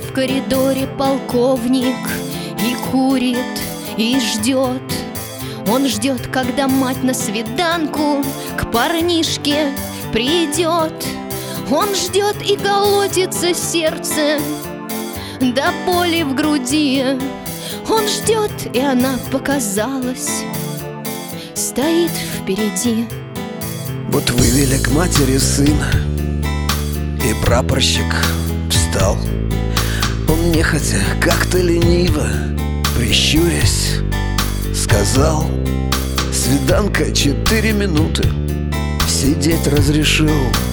в коридоре полковник и курит, и ждет. Он ждет, когда мать на свиданку к парнишке придет. Он ждет, и колотится сердце до боли в груди. Он ждет, и она показалась, стоит впереди. Вот вывели к матери сына, и прапорщик встал. Он нехотя, как-то лениво, прищурясь, сказал: свиданка 4 минуты, сидеть разрешил.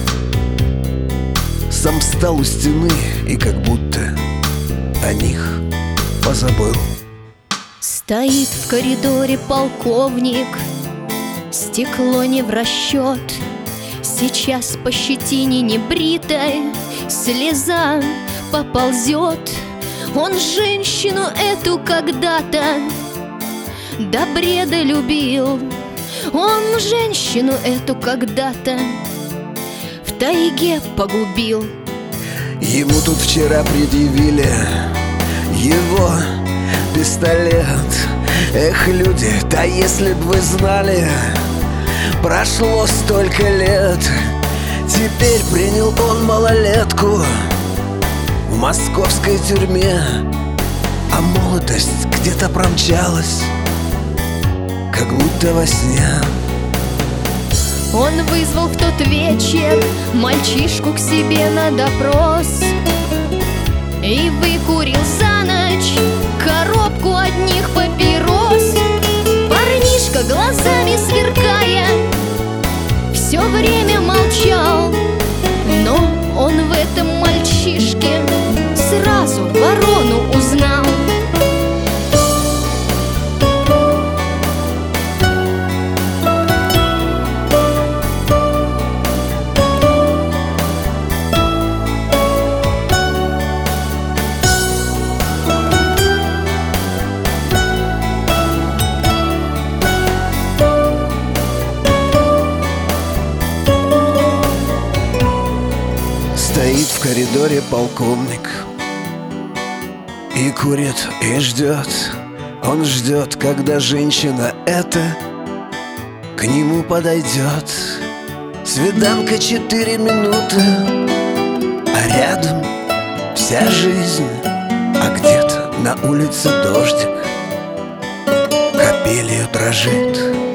Сам встал у стены и как будто о них позабыл. Стоит в коридоре полковник, стекло не в расчет. Сейчас по щетине небритой слеза поползет. Он женщину эту когда-то до бреда любил. Он женщину эту когда-то в тайге погубил. Ему тут вчера предъявили его пистолет. Эх, люди, да если б вы знали, прошло столько лет. Теперь принял он малолетку в московской тюрьме, а молодость где-то промчалась, как будто во сне. Он вызвал в тот вечер мальчишку к себе на допрос и выкурил за ночь коробку одних папирос. Парнишка, глазами сверкая, все время молчал, но он в этом мальчишке сразу ворону узнал. Стоит в коридоре полковник и курит, и ждет. Он ждет, когда женщина эта к нему подойдет. Свиданка 4 минуты, а рядом вся жизнь. А где-то на улице дождик капелью дрожит.